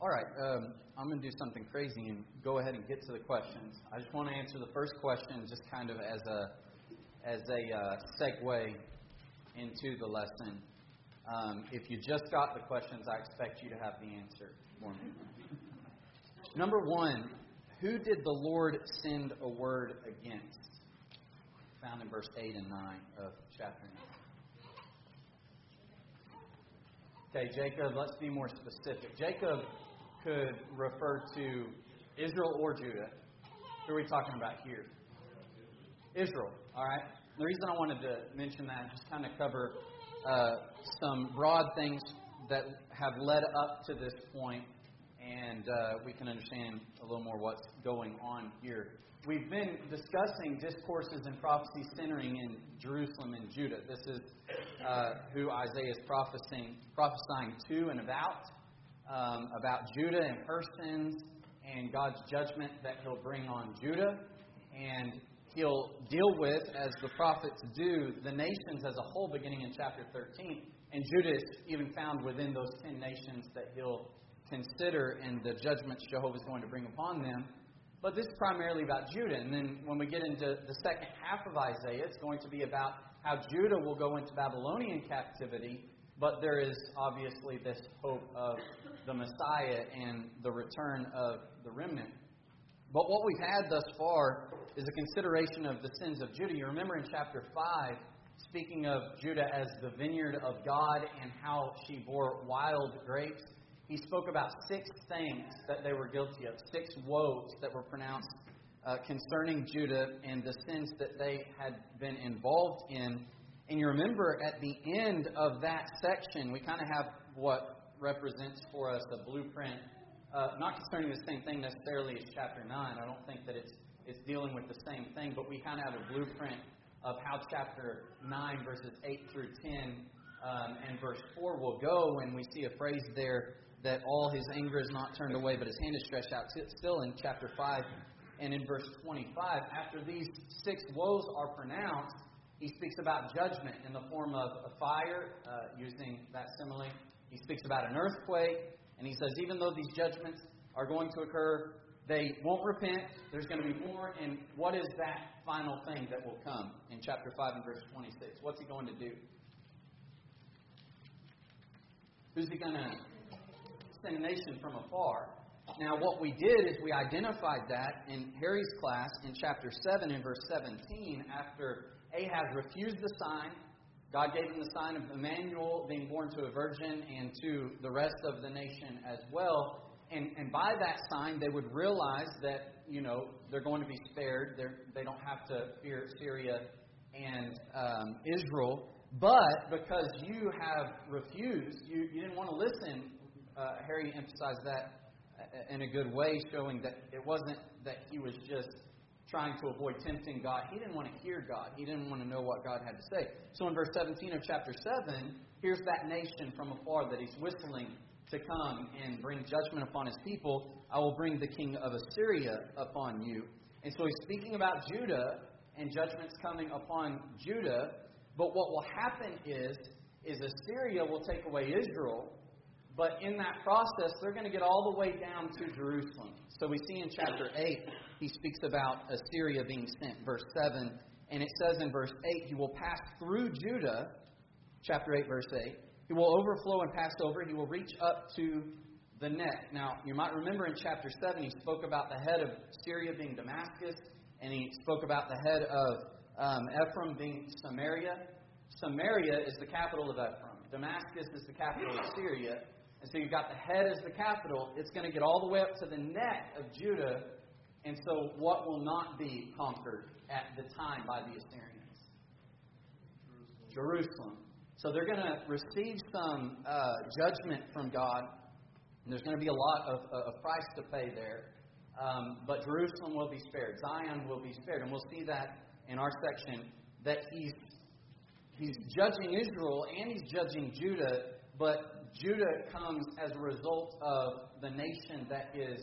All right, I'm going to do something crazy and go ahead and get to the questions. I just want to answer the first question just kind of as a segue into the lesson. If you just got the questions, I expect you to have the answer for me. Number one, who did the Lord send a word against? Found in verse 8 and 9 of chapter 9. Okay, Jacob, let's be more specific. Jacob could refer to Israel or Judah. Who are we talking about here? Israel, all right? The reason I wanted to mention that, just kind of cover some broad things that have led up to this point, and we can understand a little more what's going on here. We've been discussing discourses and prophecies centering in Jerusalem and Judah. This is who Isaiah is prophesying to and about Judah and her sins and God's judgment that He'll bring on Judah. And He'll deal with, as the prophets do, the nations as a whole, beginning in chapter 13. And Judah is even found within those 10 nations that He'll consider and the judgments Jehovah is going to bring upon them. But this is primarily about Judah. And then when we get into the second half of Isaiah, it's going to be about how Judah will go into Babylonian captivity. But there is obviously this hope of the Messiah and the return of the remnant. But what we've had thus far is a consideration of the sins of Judah. You remember in chapter 5, speaking of Judah as the vineyard of God and how she bore wild grapes, he spoke about 6 things that they were guilty of, 6 woes that were pronounced concerning Judah and the sins that they had been involved in. And you remember at the end of that section, we kind of have what represents for us a blueprint, not concerning the same thing necessarily as chapter 9. I don't think that it's dealing with the same thing, but we kind of have a blueprint of how chapter 9, verses 8 through 10 and verse 4 will go. And we see a phrase there that all his anger is not turned away, but his hand is stretched out. Still in chapter 5 and in verse 25. After these 6 woes are pronounced, he speaks about judgment in the form of a fire, using that simile. He speaks about an earthquake, and he says even though these judgments are going to occur, they won't repent. There's going to be more. And what is that final thing that will come in chapter 5 and verse 26? What's he going to do? Who's he going to send a nation from afar? Now, what we did is we identified that in Harry's class in chapter 7 and verse 17. After Ahaz refused the sign, God gave him the sign of Emmanuel being born to a virgin and to the rest of the nation as well. And by that sign, they would realize that, they're going to be spared. They don't have to fear Syria and Israel. But because you have refused, you didn't want to listen, Harry emphasized that in a good way, showing that it wasn't that he was just trying to avoid tempting God. He didn't want to hear God. He didn't want to know what God had to say. So in verse 17 of chapter 7, here's that nation from afar that he's whistling to come and bring judgment upon his people. I will bring the king of Assyria upon you. And so he's speaking about Judah and judgments coming upon Judah. But what will happen is Assyria will take away Israel. But in that process, they're going to get all the way down to Jerusalem. So we see in chapter 8, he speaks about Assyria being sent, verse 7. And it says in verse 8, he will pass through Judah, chapter 8, verse 8. He will overflow and pass over. He will reach up to the neck. Now, you might remember in chapter 7, he spoke about the head of Syria being Damascus. And he spoke about the head of Ephraim being Samaria. Samaria is the capital of Ephraim. Damascus is the capital of Syria. And so you've got the head as the capital. It's going to get all the way up to the neck of Judah. And so what will not be conquered at the time by the Assyrians? Jerusalem. So they're going to receive some judgment from God. And there's going to be a lot of price to pay there. But Jerusalem will be spared. Zion will be spared. And we'll see that in our section, that he's judging Israel and he's judging Judah. But Judah comes as a result of the nation that is,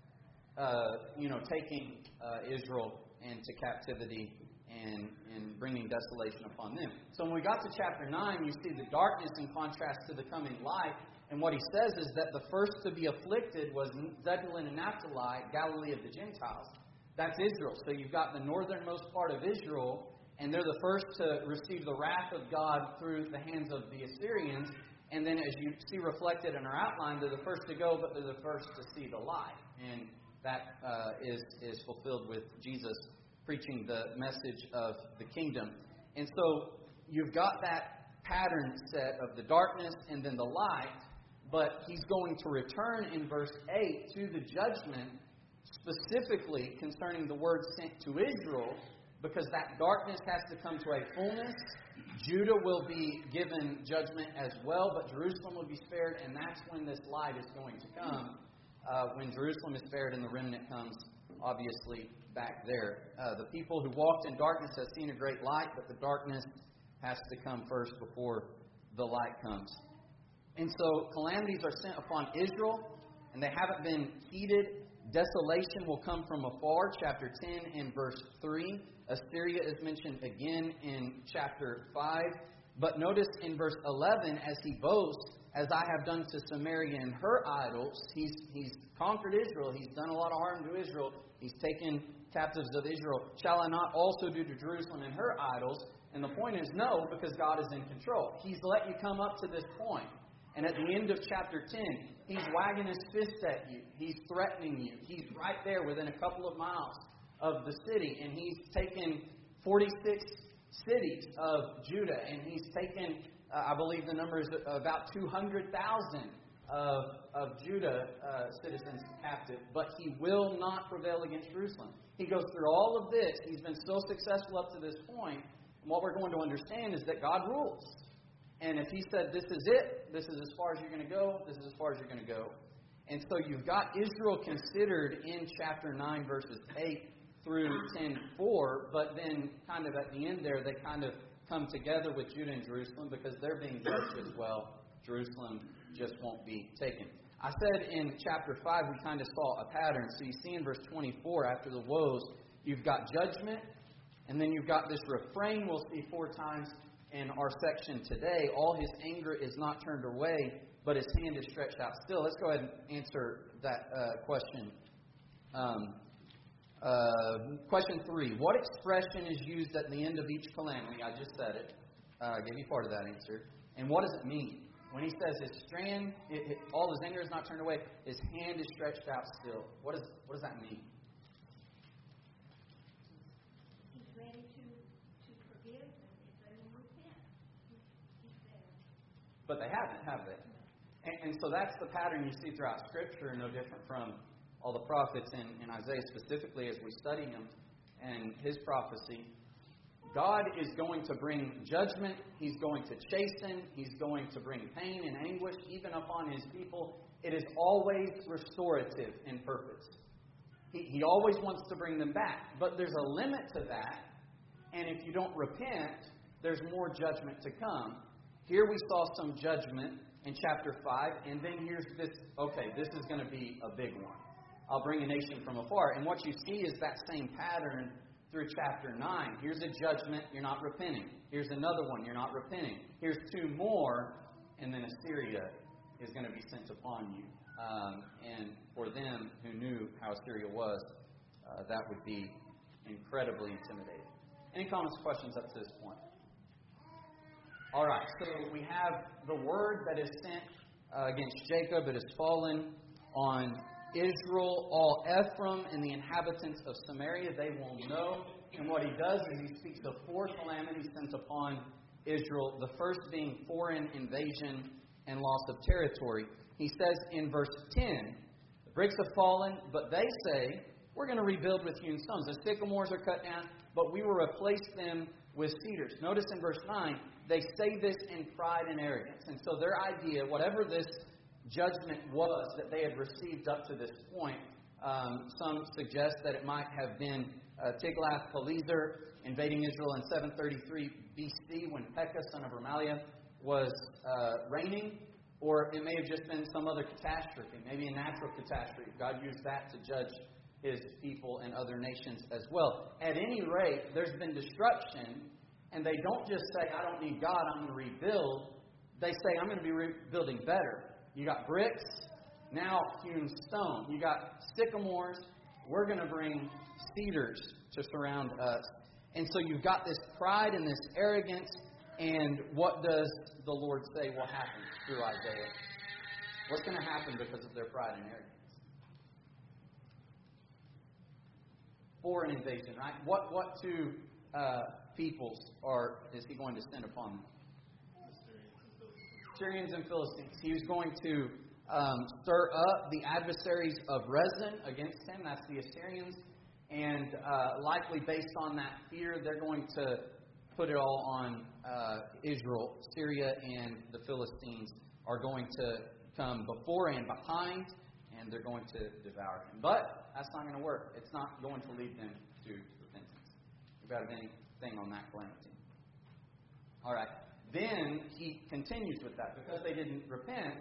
taking Israel into captivity and bringing desolation upon them. So when we got to chapter 9, you see the darkness in contrast to the coming light. And what he says is that the first to be afflicted was Zebulun and Naphtali, Galilee of the Gentiles. That's Israel. So you've got the northernmost part of Israel, and they're the first to receive the wrath of God through the hands of the Assyrians. And then as you see reflected in our outline, they're the first to go, but they're the first to see the light. And that is fulfilled with Jesus preaching the message of the kingdom. And so you've got that pattern set of the darkness and then the light, but he's going to return in verse 8 to the judgment, specifically concerning the word sent to Israel, because that darkness has to come to a fullness. Judah will be given judgment as well, but Jerusalem will be spared, and that's when this light is going to come. When Jerusalem is spared and the remnant comes, obviously, back there. The people who walked in darkness have seen a great light, but the darkness has to come first before the light comes. And so calamities are sent upon Israel, and they haven't been heeded. Desolation will come from afar, chapter 10 and verse 3. Assyria is mentioned again in chapter 5. But notice in verse 11, as he boasts, as I have done to Samaria and her idols, he's conquered Israel. He's done a lot of harm to Israel. He's taken captives of Israel. Shall I not also do to Jerusalem and her idols? And the point is no, because God is in control. He's let you come up to this point. And at the end of chapter 10, he's wagging his fist at you. He's threatening you. He's right there within a couple of miles of the city. And he's taken 46 cities of Judah. And he's taken, I believe the number is about 200,000 of Judah citizens captive. But he will not prevail against Jerusalem. He goes through all of this. He's been so successful up to this point. And what we're going to understand is that God rules. And if he said, this is it, this is as far as you're going to go, this is as far as you're going to go. And so you've got Israel considered in chapter 9, verses 8 through 10:4, but then kind of at the end there, they kind of come together with Judah and Jerusalem because they're being judged as well. Jerusalem just won't be taken. I said in chapter 5 we kind of saw a pattern. So you see in verse 24, after the woes, you've got judgment, and then you've got this refrain we'll see 4 times in our section today. All his anger is not turned away, but his hand is stretched out still. Let's go ahead and answer that question. Question 3. What expression is used at the end of each calamity? I just said it. I gave you part of that answer. And what does it mean? When he says his strand, all his anger is not turned away, his hand is stretched out still. What does that mean? But they haven't, have they? And so that's the pattern you see throughout Scripture, no different from all the prophets in Isaiah specifically as we study him and his prophecy. God is going to bring judgment. He's going to chasten. He's going to bring pain and anguish even upon his people. It is always restorative in purpose. He always wants to bring them back. But there's a limit to that. And if you don't repent, there's more judgment to come. Here we saw some judgment in chapter 5, and then here's this, okay, this is going to be a big one. I'll bring a nation from afar. And what you see is that same pattern through chapter 9. Here's a judgment, you're not repenting. Here's another one, you're not repenting. Here's 2 more, and then Assyria is going to be sent upon you. And for them who knew how Assyria was, that would be incredibly intimidating. Any comments or questions up to this point? All right, so we have the word that is sent against Jacob. It has fallen on Israel, all Ephraim, and the inhabitants of Samaria. They will know. And what he does is he speaks of 4 calamities sent upon Israel, the first being foreign invasion and loss of territory. He says in verse 10, the bricks have fallen, but they say, we're going to rebuild with hewn stones. The sycamores are cut down, but we will replace them with cedars. Notice in verse 9, they say this in pride and arrogance. And so their idea, whatever this judgment was that they had received up to this point, some suggest that it might have been Tiglath-Pileser invading Israel in 733 BC when Pekah, son of Remaliah, was reigning. Or it may have just been some other catastrophe, maybe a natural catastrophe. God used that to judge his people and other nations as well. At any rate, there's been destruction, and they don't just say, I don't need God, I'm going to rebuild. They say, I'm going to be rebuilding better. You got bricks, now hewn stone. You got sycamores. We're going to bring cedars to surround us. And so you've got this pride and this arrogance. And what does the Lord say will happen through Isaiah? What's going to happen because of their pride and arrogance? Foreign invasion, right? What two peoples is he going to send upon them? Syrians and Philistines. He was going to stir up the adversaries of Rezin against him. That's the Assyrians. And likely based on that fear, they're going to put it all on Israel. Syria and the Philistines are going to come before and behind, and they're going to devour him. But that's not going to work. It's not going to lead them to repentance. We've got anything on that calamity. All right. Then he continues with that. Because they didn't repent,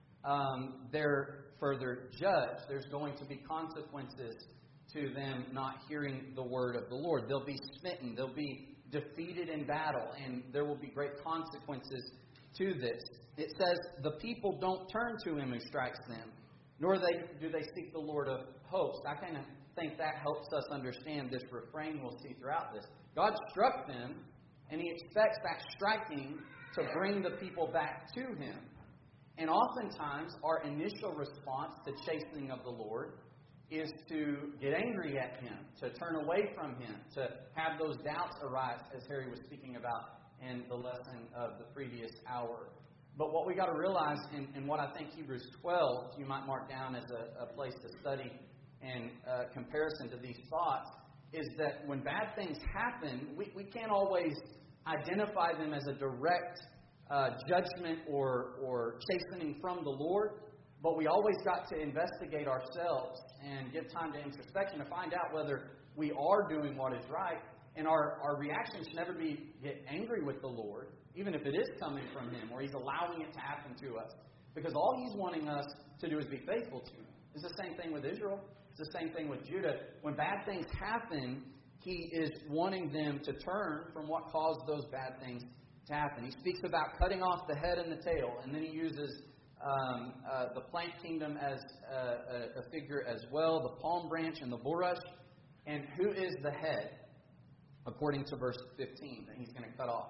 they're further judged. There's going to be consequences to them not hearing the word of the Lord. They'll be smitten. They'll be defeated in battle, and there will be great consequences to this. It says, the people don't turn to him who strikes them, nor do they seek the Lord of hosts. I kind of think that helps us understand this refrain we'll see throughout this. God struck them, and he expects that striking to bring the people back to him. And oftentimes, our initial response to chastening of the Lord is to get angry at him, to turn away from him, to have those doubts arise, as Harry was speaking about in the lesson of the previous hour. But what we got to realize, and what I think Hebrews 12, you might mark down as a place to study in comparison to these thoughts, is that when bad things happen, we can't always identify them as a direct judgment or chastening from the Lord, but we always got to investigate ourselves and give time to introspection to find out whether we are doing what is right. And our reaction should never be get angry with the Lord, even if it is coming from him, or he's allowing it to happen to us. Because all he's wanting us to do is be faithful to him. It's the same thing with Israel. It's the same thing with Judah. When bad things happen, he is wanting them to turn from what caused those bad things to happen. He speaks about cutting off the head and the tail, and then he uses the plant kingdom as a figure as well, the palm branch and the bulrush. And who is the head? According to verse 15, that he's going to cut off.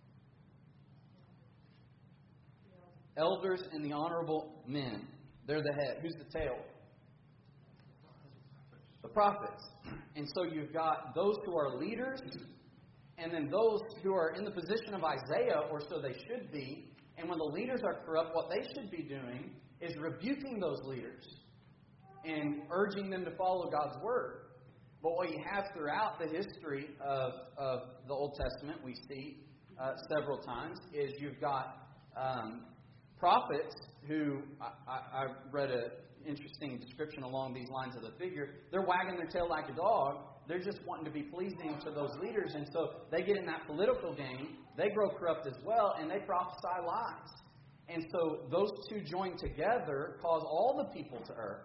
Elders and the honorable men. They're the head. Who's the tail? The prophets. And so you've got those who are leaders, and then those who are in the position of Isaiah, or so they should be. And when the leaders are corrupt, what they should be doing is rebuking those leaders and urging them to follow God's word. But what you have throughout the history of the Old Testament, we see several times, is you've got prophets who, I read an interesting description along these lines of the figure. They're wagging their tail like a dog. They're just wanting to be pleasing to those leaders. And so they get in that political game. They grow corrupt as well, and they prophesy lies. And so those two joined together cause all the people to err.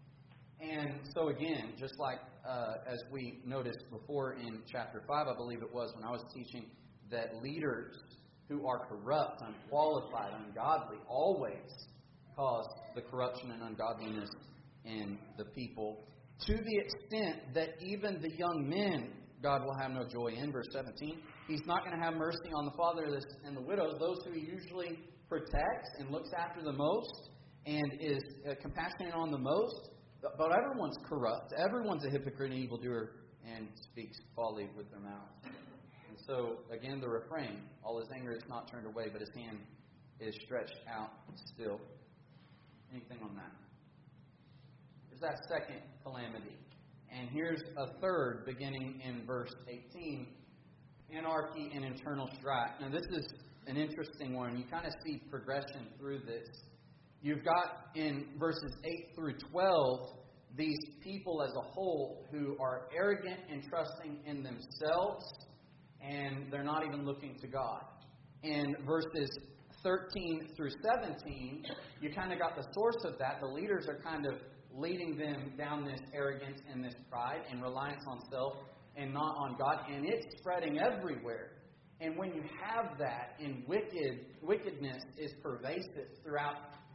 And so again, just like as we noticed before in chapter 5, I believe it was when I was teaching, that leaders who are corrupt, unqualified, ungodly, always cause the corruption and ungodliness in the people, to the extent that even the young men God will have no joy in. Verse 17, he's not going to have mercy on the fatherless and the widows, those who he usually protects and looks after the most and is compassionate on the most. But everyone's corrupt. Everyone's a hypocrite and evildoer and speaks folly with their mouth. And so, again, the refrain, all his anger is not turned away, but his hand is stretched out still. Anything on that? There's that second calamity. And here's a third, beginning in verse 18. Anarchy and internal strife. Now, this is an interesting one. You kind of see progression through this. You've got in verses 8 through 12 these people as a whole who are arrogant and trusting in themselves, and they're not even looking to God. In verses 13 through 17, you kind of got the source of that. The leaders are kind of leading them down this arrogance and this pride and reliance on self and not on God, and it's spreading everywhere. And when you have that, and wickedness is pervasive throughout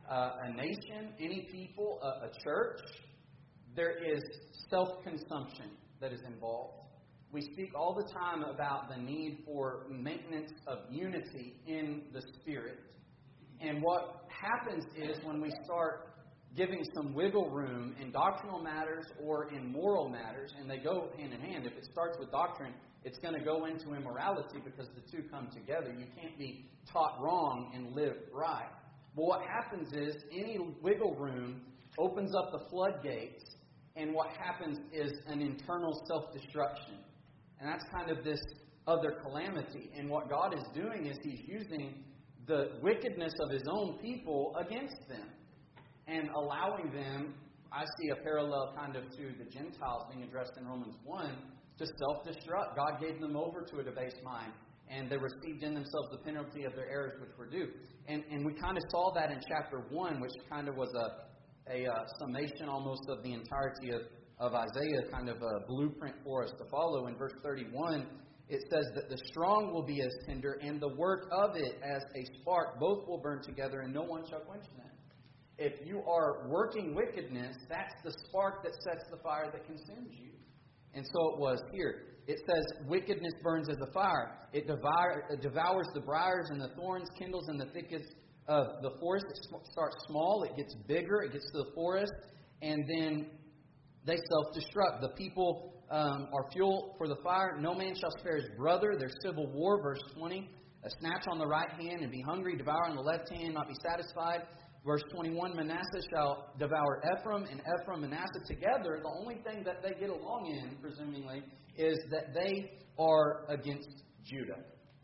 a nation, any people, a church, there is self-consumption that is involved. We speak all the time about the need for maintenance of unity in the Spirit. And what happens is when we start giving some wiggle room in doctrinal matters or in moral matters, and they go hand in hand. If it starts with doctrine, it's going to go into immorality because the two come together. You can't be taught wrong and live right. But what happens is any wiggle room opens up the floodgates, and what happens is an internal self-destruction. And that's kind of this other calamity. And what God is doing is He's using the wickedness of His own people against them and allowing them, I see a parallel kind of to the Gentiles being addressed in Romans 1, to self-destruct. God gave them over to a debased mind, and they received in themselves the penalty of their errors which were due. And we kind of saw that in chapter 1, which kind of was a summation almost of the entirety of Isaiah, kind of a blueprint for us to follow. In verse 31, it says that the strong will be as tinder, and the work of it as a spark. Both will burn together, and no one shall quench them. If you are working wickedness, that's the spark that sets the fire that consumes you. And so it was here. It says, wickedness burns as a fire. It devours the briars and the thorns, kindles in the thickets of the forest. It starts small, it gets bigger, it gets to the forest, and then they self-destruct. The people are fuel for the fire. No man shall spare his brother. There's civil war, verse 20. A snatch on the right hand and be hungry, devour on the left hand, not be satisfied. Verse 21, Manasseh shall devour Ephraim, and Ephraim and Manasseh together. The only thing that they get along in, presumably, is that they are against Judah.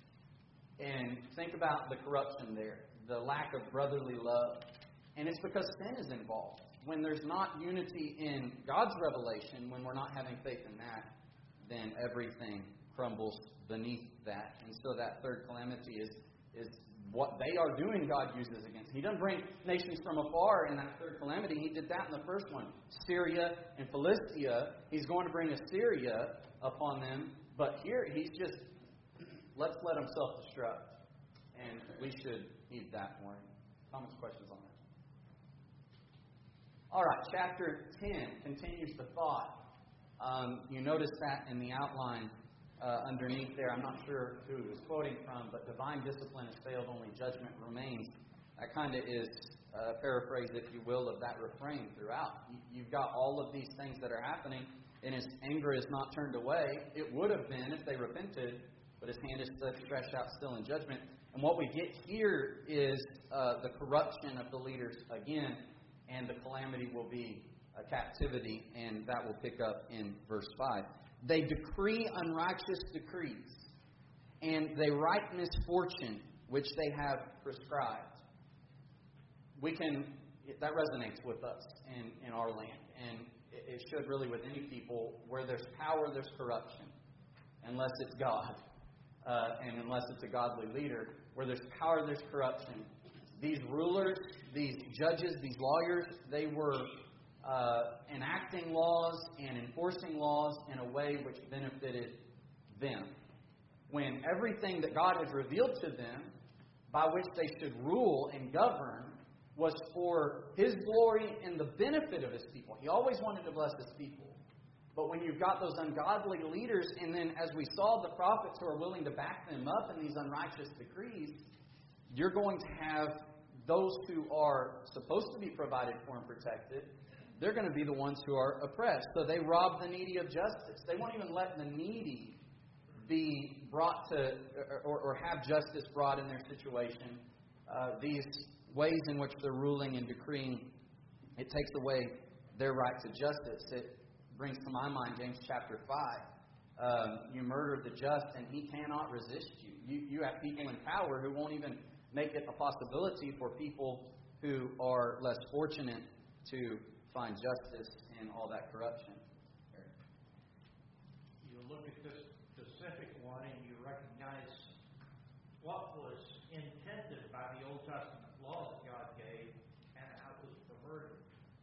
And think about the corruption there, the lack of brotherly love. And it's because sin is involved. When there's not unity in God's revelation, when we're not having faith in that, then everything crumbles beneath that. And so that third calamity is what they are doing, God uses against. He doesn't bring nations from afar in that third calamity. He did that in the first one. Syria and Philistia. He's going to bring Assyria upon them. But here, He's just, let's let them self-destruct. And we should heed that warning. Comments, questions on that? All right, chapter 10 continues the thought. You notice that in the outline. Underneath there, I'm not sure who he was quoting from, but divine discipline has failed, only judgment remains. That kind of is a paraphrase, if you will, of that refrain throughout. You've got all of these things that are happening, and His anger is not turned away. It would have been if they repented, but His hand is stretched out still in judgment. And what we get here is the corruption of the leaders again, and the calamity will be a captivity, and that will pick up in verse 5. They decree unrighteous decrees, and they write misfortune, which they have prescribed. That resonates with us in our land, and it should really with any people. Where there's power, there's corruption, unless it's God, and unless it's a godly leader. Where there's power, there's corruption. These rulers, these judges, these lawyers, they were enacting laws and enforcing laws in a way which benefited them. When everything that God has revealed to them, by which they should rule and govern, was for His glory and the benefit of His people. He always wanted to bless His people. But when you've got those ungodly leaders, and then as we saw, the prophets who are willing to back them up in these unrighteous decrees, you're going to have those who are supposed to be provided for and protected. They're going to be the ones who are oppressed. So they rob the needy of justice. They won't even let the needy be brought to, or have justice brought in their situation. These ways in which they're ruling and decreeing, it takes away their right to justice. It brings to my mind James chapter 5. You murder the just, and he cannot resist you. You have people in power who won't even make it a possibility for people who are less fortunate to find justice in all that corruption. You look at this specific one and you recognize what was intended by the Old Testament law that God gave and how it was perverted.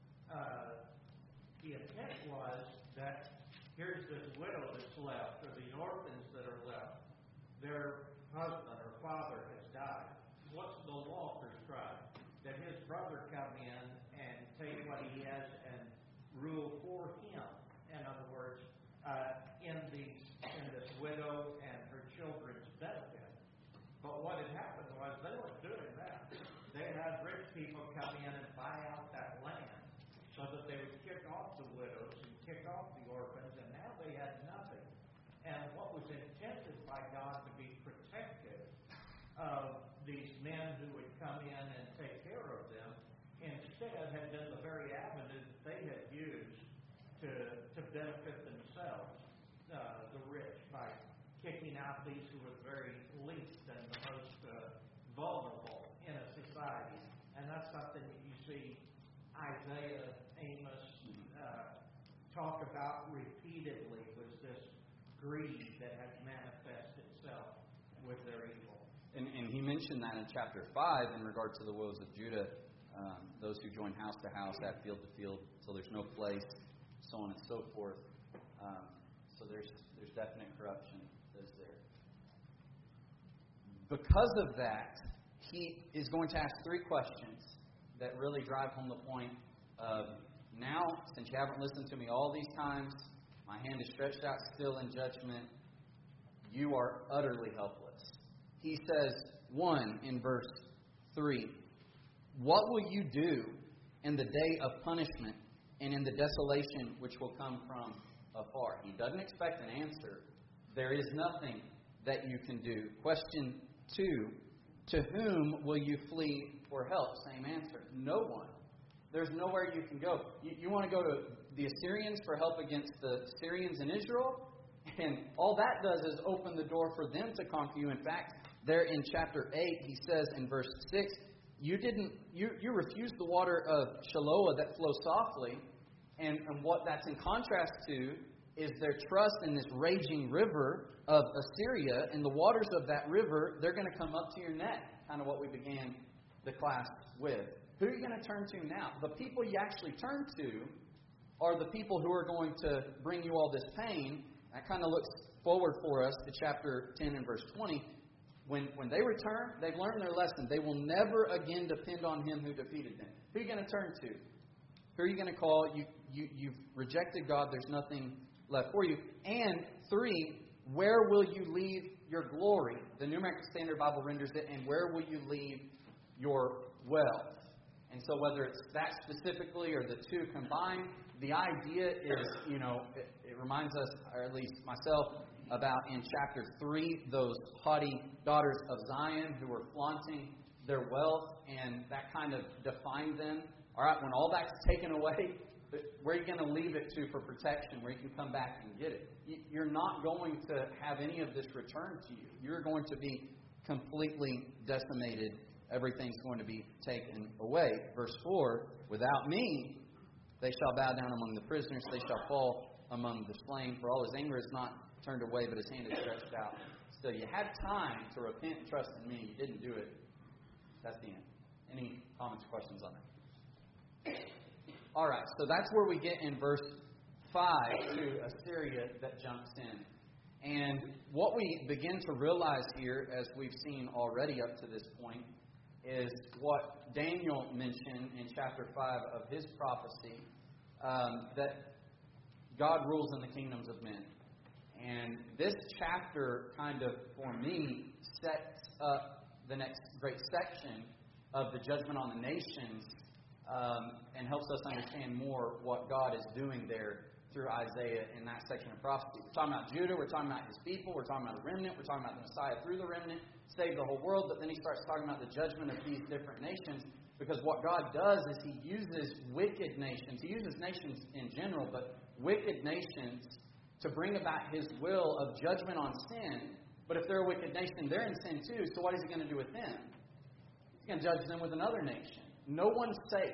The intent was that here's this widow that's left, or the orphans that are left. Their husband or father has died. What's the law prescribed? That his brother come in and take what he has and rule for him. In other words, in this widow and her children's benefit. But what had happened was they weren't doing that. They had rich people come in and buy out that land so that they would kick off the widows and kick off the orphans, and now they had nothing. And what was intended by God to be protective of these men who would come in and take care of them, instead had been the very avenue that they had used to benefit themselves, the rich, by kicking out these who were very least and the most vulnerable in a society. And that's something that you see Isaiah, Amos talk about repeatedly, was this greed that has manifested itself with their evil. And he mentioned that in chapter 5 in regard to the woes of Judah, those who join house to house, at field to field, so there's no place, so on and so forth. So there's definite corruption that's there. Because of that, he is going to ask 3 questions that really drive home the point of, now, since you haven't listened to me all these times, my hand is stretched out still in judgment, you are utterly helpless. He says, 1 in verse 3, what will you do in the day of punishment and in the desolation which will come from afar? He doesn't expect an answer. There is nothing that you can do. Question 2, to whom will you flee for help? Same answer. No one. There's nowhere you can go. You want to go to the Assyrians for help against the Syrians in Israel? And all that does is open the door for them to conquer you. In fact, there in chapter 8, he says in verse 6, you refused the water of Shiloah that flows softly. And what that's in contrast to is their trust in this raging river of Assyria. And the waters of that river, they're going to come up to your neck. Kind of what we began the class with. Who are you going to turn to now? The people you actually turn to are the people who are going to bring you all this pain. That kind of looks forward for us to chapter 10 and verse 20. When they return, they've learned their lesson. They will never again depend on him who defeated them. Who are you going to turn to? Who are you going to call? You've rejected God. There's nothing left for you. And 3, where will you leave your glory? The New American Standard Bible renders it, and where will you leave your wealth? And so whether it's that specifically or the 2 combined, the idea is, it reminds us, or at least myself, about in chapter 3, those haughty daughters of Zion who were flaunting their wealth, and that kind of defined them. All right, when all that's taken away, where are you going to leave it to for protection, where you can come back and get it? You're not going to have any of this returned to you. You're going to be completely decimated. Everything's going to be taken away. Verse 4, without me, they shall bow down among the prisoners. They shall fall among the slain. For all his anger is not turned away, but his hand is stretched out. So you had time to repent and trust in me. You didn't do it. That's the end. Any comments or questions on that? All right, so that's where we get in verse 5 to Assyria that jumps in. And what we begin to realize here, as we've seen already up to this point, is what Daniel mentioned in chapter 5 of his prophecy, that God rules in the kingdoms of men. And this chapter kind of, for me, sets up the next great section of the judgment on the nations, and helps us understand more what God is doing there through Isaiah in that section of prophecy. We're talking about Judah, we're talking about his people, we're talking about the remnant, we're talking about the Messiah through the remnant, save the whole world, but then he starts talking about the judgment of these different nations, because what God does is he uses wicked nations. He uses nations in general, but wicked nations to bring about his will of judgment on sin. But if they're a wicked nation, they're in sin too, so what is he going to do with them? He's going to judge them with another nation. No one's safe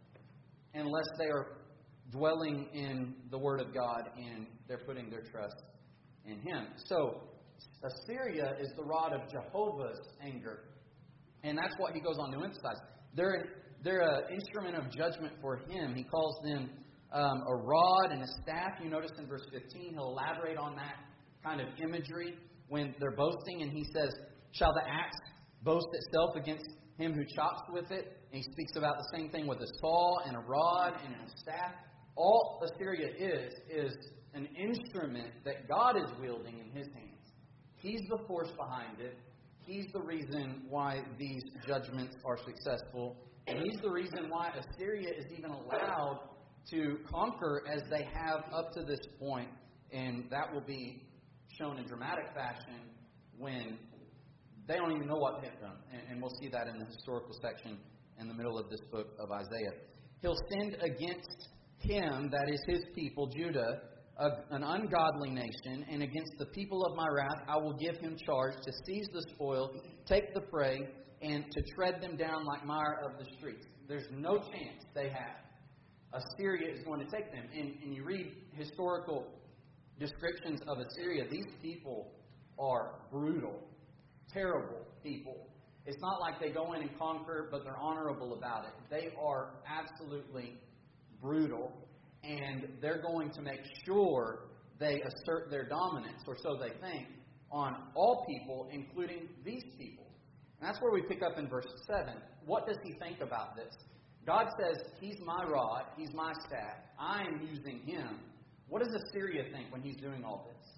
unless they are dwelling in the Word of God and they're putting their trust in him. So, Assyria is the rod of Jehovah's anger. And that's what he goes on to emphasize. They're an instrument of judgment for him. He calls them a rod and a staff. You notice in verse 15, he'll elaborate on that kind of imagery when they're boasting. And he says, shall the axe boast itself against him who chops with it. And he speaks about the same thing with a saw and a rod and a staff. All Assyria is an instrument that God is wielding in His hands. He's the force behind it. He's the reason why these judgments are successful. And He's the reason why Assyria is even allowed to conquer as they have up to this point. And that will be shown in dramatic fashion when they don't even know what hit them. And we'll see that in the historical section in the middle of this book of Isaiah. He'll send against him, that is his people, Judah, an ungodly nation, and against the people of my wrath I will give him charge to seize the spoil, take the prey, and to tread them down like mire of the streets. There's no chance they have. Assyria is going to take them. And you read historical descriptions of Assyria, these people are brutal, terrible people. It's not like they go in and conquer, but they're honorable about it. They are absolutely brutal, and they're going to make sure they assert their dominance, or so they think, on all people, including these people. And that's where we pick up in verse 7. What does he think about this? God says, He's my rod, He's my staff, I am using Him. What does Assyria think when He's doing all this?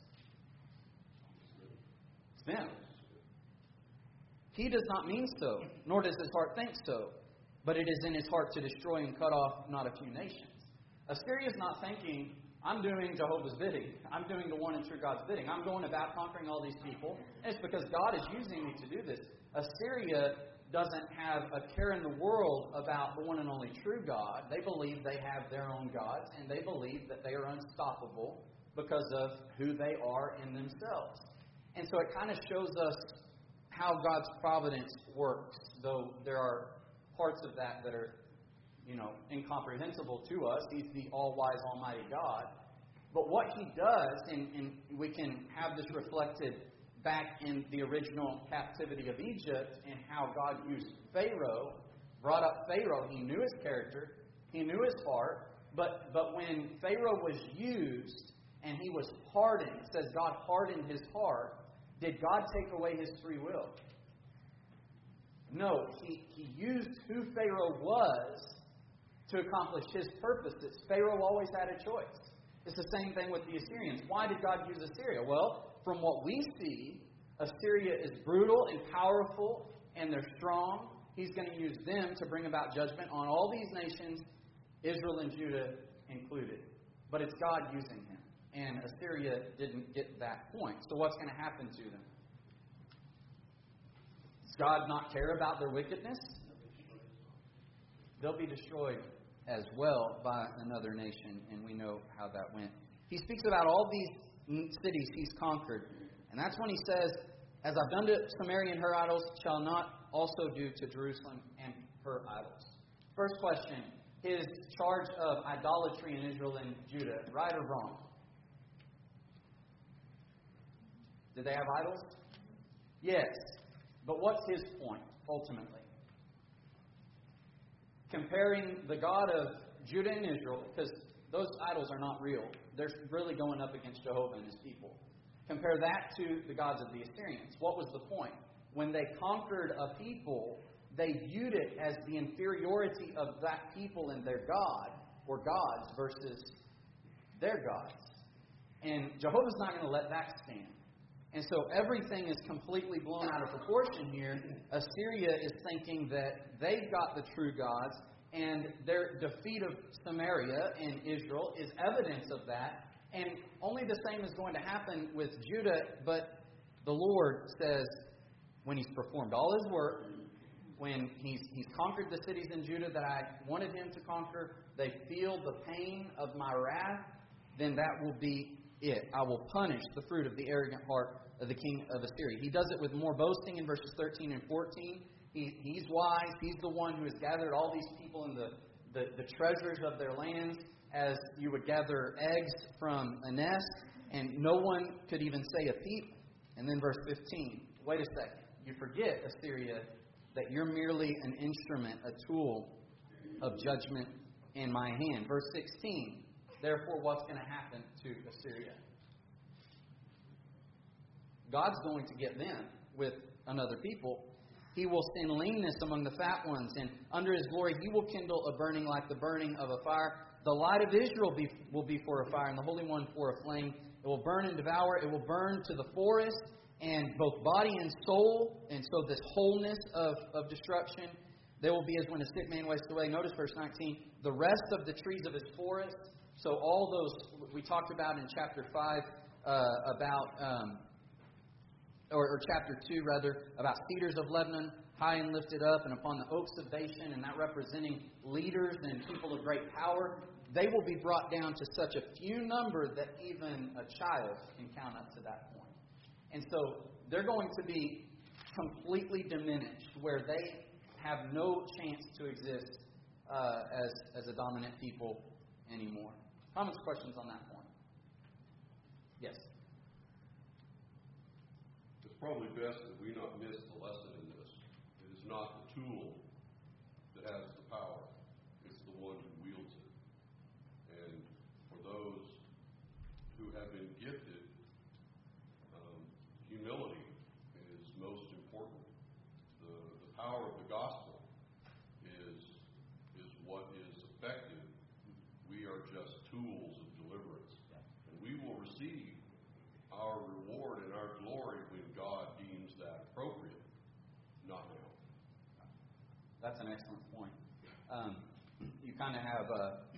It's them. He does not mean so, nor does his heart think so, but it is in his heart to destroy and cut off not a few nations. Assyria is not thinking, I'm doing Jehovah's bidding. I'm doing the one and true God's bidding. I'm going about conquering all these people. And it's because God is using me to do this. Assyria doesn't have a care in the world about the one and only true God. They believe they have their own gods, and they believe that they are unstoppable because of who they are in themselves. And so it kind of shows us how God's providence works, though there are parts of that are, incomprehensible to us. He's the all-wise, almighty God. But what He does, and we can have this reflected back in the original captivity of Egypt and how God used Pharaoh, brought up Pharaoh. He knew his character. He knew his heart. But when Pharaoh was used and he was hardened, it says God hardened his heart. Did God take away his free will? No. He used who Pharaoh was to accomplish His purposes. Pharaoh always had a choice. It's the same thing with the Assyrians. Why did God use Assyria? Well, from what we see, Assyria is brutal and powerful, and they're strong. He's going to use them to bring about judgment on all these nations, Israel and Judah included. But it's God using him. And Assyria didn't get that point. So what's going to happen to them? Does God not care about their wickedness? They'll be destroyed as well by another nation, and we know how that went. He speaks about all these cities He's conquered. And that's when He says, as I've done to Samaria and her idols, shall not also do to Jerusalem and her idols. First question, His charge of idolatry in Israel and Judah, right or wrong? Did they have idols? Yes. But what's His point, ultimately? Comparing the God of Judah and Israel, because those idols are not real. They're really going up against Jehovah and His people. Compare that to the gods of the Assyrians. What was the point? When they conquered a people, they viewed it as the inferiority of that people and their God, or gods, versus their gods. And Jehovah's not going to let that stand. And so everything is completely blown out of proportion here. Assyria is thinking that they've got the true gods, and their defeat of Samaria and Israel is evidence of that. And only the same is going to happen with Judah, but the Lord says, when He's performed all His work, when He's conquered the cities in Judah that I wanted Him to conquer, they feel the pain of my wrath, then that will be it. I will punish the fruit of the arrogant heart of the king of Assyria. He does it with more boasting in verses 13 and 14. He's wise. He's the one who has gathered all these people in the treasures of their lands, as you would gather eggs from a nest, and no one could even say a peep. And then verse 15, wait a second. You forget, Assyria, that you're merely an instrument, a tool of judgment in my hand. Verse 16, therefore, what's going to happen to Assyria? God's going to get them with another people. He will send leanness among the fat ones, and under His glory He will kindle a burning like the burning of a fire. The light of Israel will be for a fire, and the Holy One for a flame. It will burn and devour. It will burn to the forest, and both body and soul. And so this wholeness of destruction. They will be as when a sick man wastes away. Notice verse 19. The rest of the trees of His forest. So all those we talked about in chapter 5 or chapter 2 rather, about cedars of Lebanon, high and lifted up, and upon the oaks of Bashan, and that representing leaders and people of great power. They will be brought down to such a few number that even a child can count up to that point. And so they're going to be completely diminished, where they have no chance to exist as a dominant people anymore. Comments, questions on that point? Yes. It's probably best that we not miss the lesson in this. It is not the tool that has the power. It's the one who wields it. And for those who have been gifted, humility is most important. The power of the gospel is what is effective. We are just tools of deliverance. And we will receive our reward and our glory when God deems that appropriate, not now. That's an excellent point. You kind of have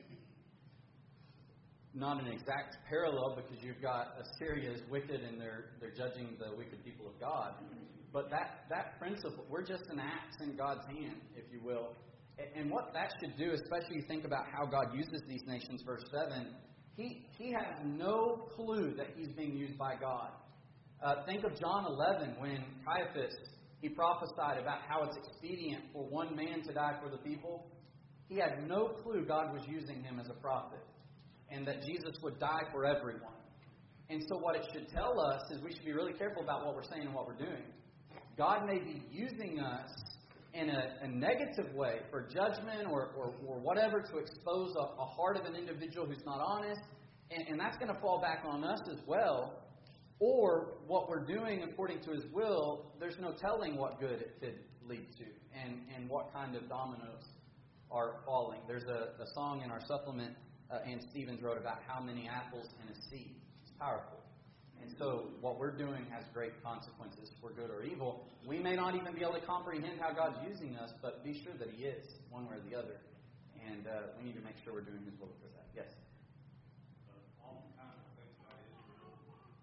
not an exact parallel, because you've got Assyria is wicked and they're judging the wicked people of God. But that principle, we're just an axe in God's hand, if you will. And what that should do, especially you think about how God uses these nations, verse 7, He has no clue that He's being used by God. Think of John 11, when Caiaphas, he prophesied about how it's expedient for one man to die for the people. He had no clue God was using him as a prophet, and that Jesus would die for everyone. And so what it should tell us is we should be really careful about what we're saying and what we're doing. God may be using us in a negative way for judgment or whatever, to expose a heart of an individual who's not honest, and that's going to fall back on us as well. Or what we're doing according to His will, there's no telling what good it could lead to, and what kind of dominoes are falling. There's a song in our supplement Ann Stevens wrote about how many apples in a seed. It's powerful. And so what we're doing has great consequences for good or evil. We may not even be able to comprehend how God's using us, but be sure that He is, one way or the other. And we need to make sure we're doing His will for that. Yes? Oftentimes I think about Israel,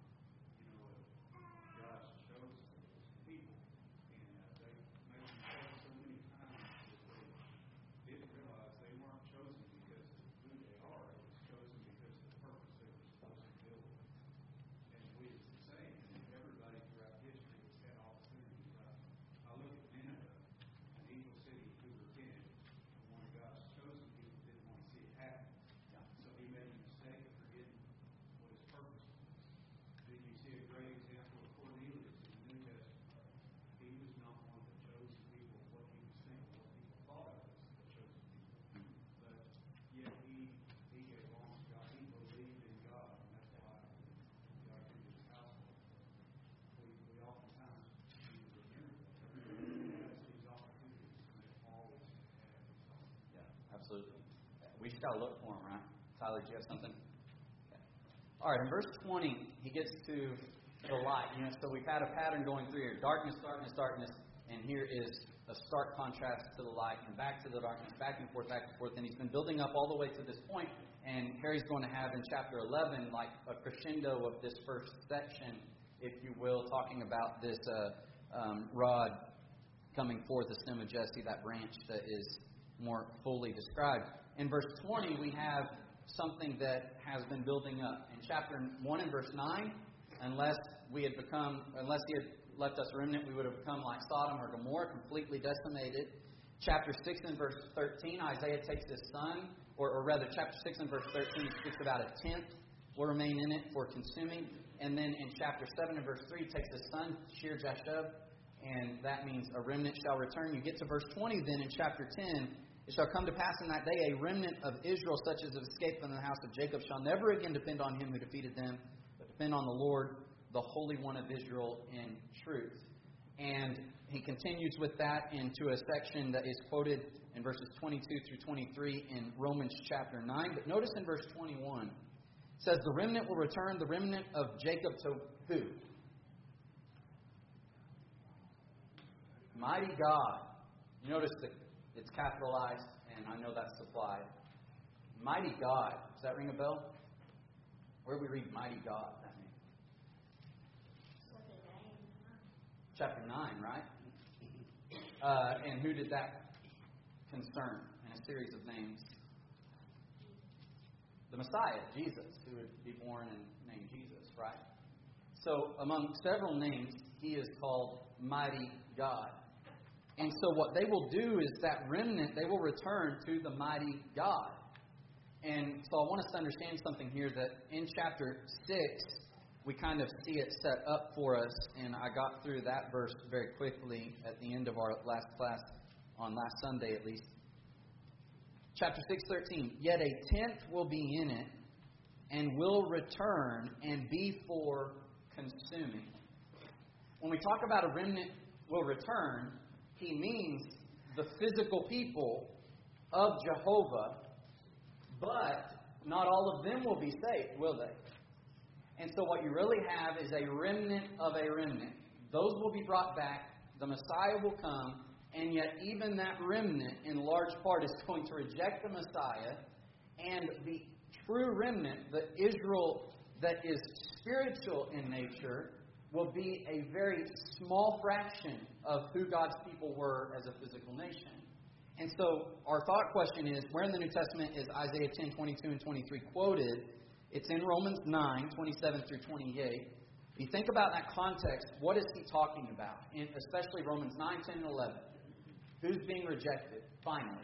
God's chosen people, and they maybe failed so many times that they didn't realize they weren't chosen because of who they are. It was chosen because of the purpose they were supposed to build. And we it's the same. And everybody throughout history has had opportunities. I look at Nineveh, an evil city who repented, and one of God's chosen people didn't want to see it happen. So He made a mistake of forgetting what His purpose was. Then you see a great example of Cornelius in the New Testament. He was not one of the chosen people, what he was thinking, what people thought of as the chosen people. But yet he gave honor to God. He believed in God, and that's why God gave his household. We oftentimes need to remember that. Everybody has these opportunities, and they always have these opportunities. Yeah, absolutely. We just got to look for them, right? Tyler, do you have something? Okay. All right, in verse 20, he gets to the light. So we've had a pattern going through here. Darkness, darkness, darkness. And here is a stark contrast to the light, and back to the darkness, back and forth, back and forth. And he's been building up all the way to this point. And Harry's going to have in chapter 11 like a crescendo of this first section, if you will, talking about this rod coming forth, the stem of Jesse, that branch that is more fully described. In verse 20, we have something that has been building up. In chapter 1 and verse 9, unless he had left us a remnant, we would have become like Sodom or Gomorrah, completely decimated. Chapter 6 and verse 13, Isaiah takes his son, or rather, chapter 6 and verse 13 speaks about a tenth will remain in it for consuming. And then in chapter 7 and verse 3, he takes his son, Shear Jashub, and that means a remnant shall return. You get to verse 20 then in chapter 10, it shall come to pass in that day a remnant of Israel, such as have escaped from the house of Jacob, shall never again depend on him who defeated them, but depend on the Lord, the Holy One of Israel, in truth. And he continues with that into a section that is quoted in verses 22 through 23 in Romans chapter 9. But notice in verse 21, it says, the remnant will return, the remnant of Jacob, to who? Mighty God. You notice that it's capitalized, and I know that's supplied. Mighty God. Does that ring a bell? Where do we read mighty God? That means chapter 9, right? And who did that concern in a series of names? The Messiah, Jesus, who would be born and named Jesus, right? So among several names, he is called Mighty God. And so what they will do is that remnant, they will return to the mighty God. And so I want us to understand something here, that in chapter 6, we kind of see it set up for us. And I got through that verse very quickly at the end of our last class, on last Sunday at least. Chapter 6:13, yet a tenth will be in it, and will return and be for consuming. When we talk about a remnant will return, he means the physical people of Jehovah, but not all of them will be saved, will they? And so what you really have is a remnant of a remnant. Those will be brought back, the Messiah will come, and yet even that remnant in large part is going to reject the Messiah, and the true remnant, the Israel that is spiritual in nature, will be a very small fraction of who God's people were as a physical nation. And so our thought question is, where in the New Testament is Isaiah 10, 22 and 23 quoted? It's in Romans 9, 27 through 28. If you think about that context, what is he talking about? In especially Romans 9, 10, and 11. Who's being rejected, finally?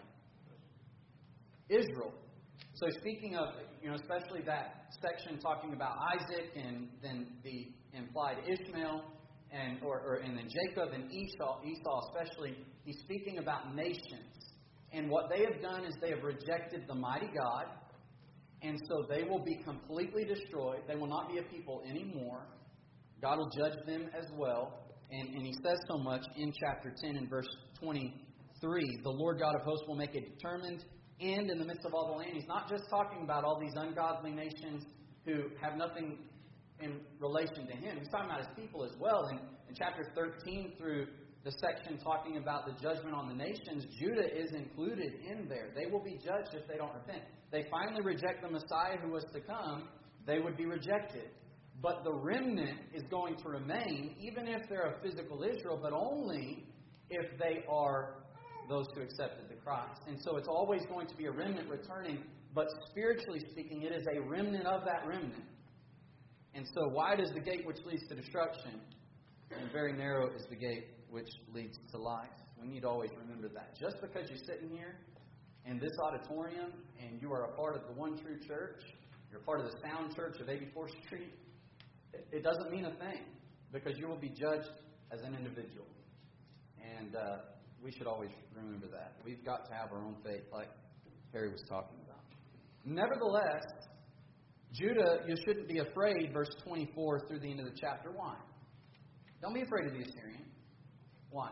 Israel. So speaking of, especially that section talking about Isaac and then the implied Ishmael and then Jacob and Esau especially, he's speaking about nations. And what they have done is they have rejected the mighty God, and so they will be completely destroyed. They will not be a people anymore. God will judge them as well. And he says so much in chapter 10 and verse 23, the Lord God of hosts will make a determined end in the midst of all the land. He's not just talking about all these ungodly nations who have nothing in relation to him. He's talking about his people as well. And in chapter 13 through the section talking about the judgment on the nations, Judah is included in there. They will be judged if they don't repent. They finally reject the Messiah who was to come, they would be rejected. But the remnant is going to remain, even if they're a physical Israel, but only if they are those who accepted the Christ. And so it's always going to be a remnant returning, but spiritually speaking, it is a remnant of that remnant. And so wide is the gate which leads to destruction, and very narrow is the gate which leads to life. We need to always remember that. Just because you're sitting here in this auditorium and you are a part of the One True Church, you're a part of the Sound Church of 84th Street, it doesn't mean a thing, because you will be judged as an individual. And we should always remember that. We've got to have our own faith, like Harry was talking about. Nevertheless, Judah, you shouldn't be afraid, verse 24 through the end of the chapter. Why? Don't be afraid of the Assyrian. Why?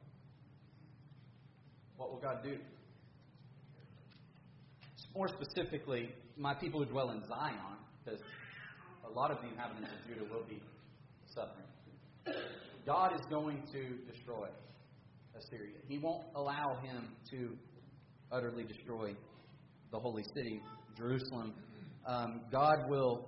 What will God do? More specifically, my people who dwell in Zion, because a lot of the inhabitants of Judah will be suffering. God is going to destroy Assyria. He won't allow him to utterly destroy the holy city, Jerusalem. God will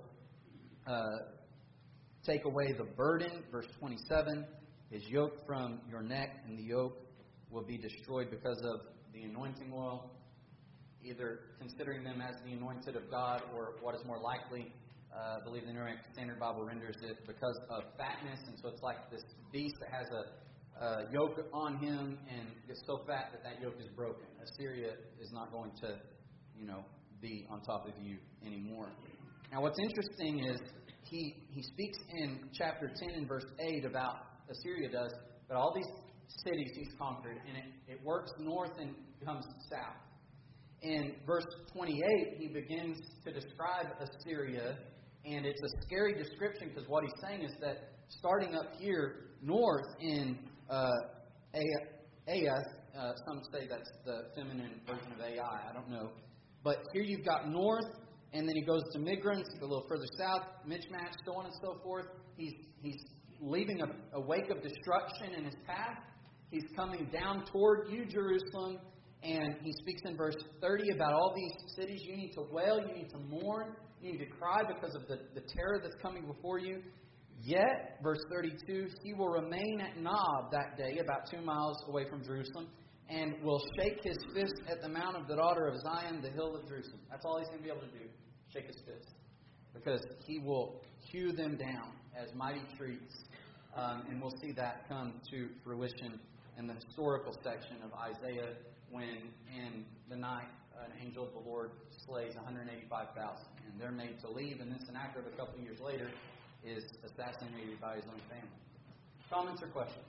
take away the burden, verse 27, his yoke from your neck, and the yoke will be destroyed because of the anointing oil, either considering them as the anointed of God, or what is more likely, I believe the New American Standard Bible renders it because of fatness, and so it's like this beast that has a yoke on him and gets so fat that yoke is broken. Assyria is not going to, be on top of you anymore. Now, what's interesting is he speaks in chapter 10 and verse 8 about Assyria does, but all these cities he's conquered, and it works north and comes south. In verse 28, he begins to describe Assyria, and it's a scary description because what he's saying is that starting up here north in Aiah. Some say that's the feminine version of AI. I don't know. But here you've got north, and then he goes to Migron, a little further south, Michmash, so on and so forth. He's leaving a wake of destruction in his path. He's coming down toward you, Jerusalem, and he speaks in verse 30 about all these cities. You need to wail, you need to mourn, you need to cry because of the terror that's coming before you. Yet, verse 32, he will remain at Nob that day, about 2 miles away from Jerusalem, and will shake his fist at the mount of the daughter of Zion, the hill of Jerusalem. That's all he's going to be able to do, shake his fist. Because he will hew them down as mighty trees. And we'll see that come to fruition in the historical section of Isaiah when in the night an angel of the Lord slays 185,000. And they're made to leave, and then Sennacherib a couple of years later is assassinated by his own family. Comments or questions?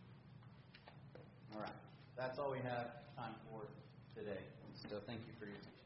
All right. That's all we have time for today. So thank you for your attention.